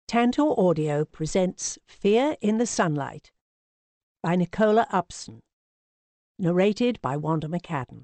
Tantor Audio presents Fear in the Sunlight by Nicola Upson. Narrated by Wanda McCadden.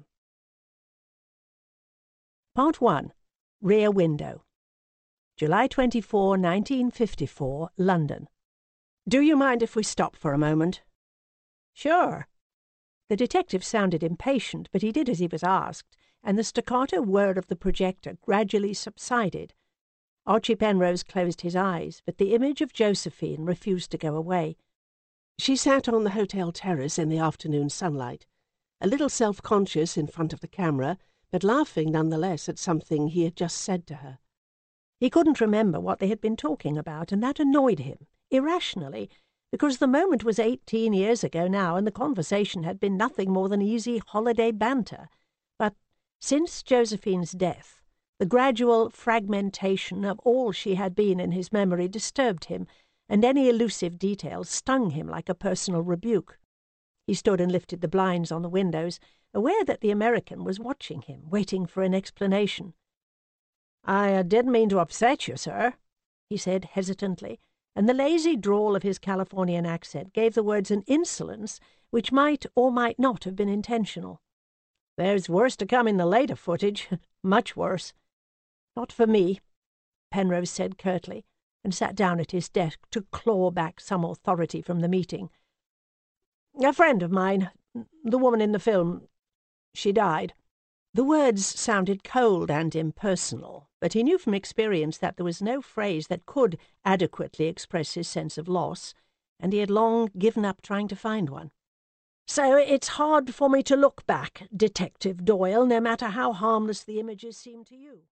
Part 1. Rear Window. July 24, 1954, London. "Do you mind if we stop for a moment?" "Sure." The detective sounded impatient, but he did as he was asked, and the staccato whir of the projector gradually subsided. Archie Penrose closed his eyes, but the image of Josephine refused to go away. She sat on the hotel terrace in the afternoon sunlight, a little self-conscious in front of the camera, but laughing nonetheless at something he had just said to her. He couldn't remember what they had been talking about, and that annoyed him, irrationally, because the moment was 18 years ago now, and the conversation had been nothing more than easy holiday banter. But since Josephine's death, the gradual fragmentation of all she had been in his memory disturbed him, and any elusive detail stung him like a personal rebuke. He stood and lifted the blinds on the windows, aware that the American was watching him, waiting for an explanation. "I didn't mean to upset you, sir," he said hesitantly, and the lazy drawl of his Californian accent gave the words an insolence which might or might not have been intentional. "There's worse to come in the later footage, much worse." "Not for me," Penrose said curtly, and sat down at his desk to claw back some authority from the meeting. "A friend of mine, the woman in the film, she died." The words sounded cold and impersonal, but he knew from experience that there was no phrase that could adequately express his sense of loss, and he had long given up trying to find one. "So it's hard for me to look back, Detective Doyle, no matter how harmless the images seem to you."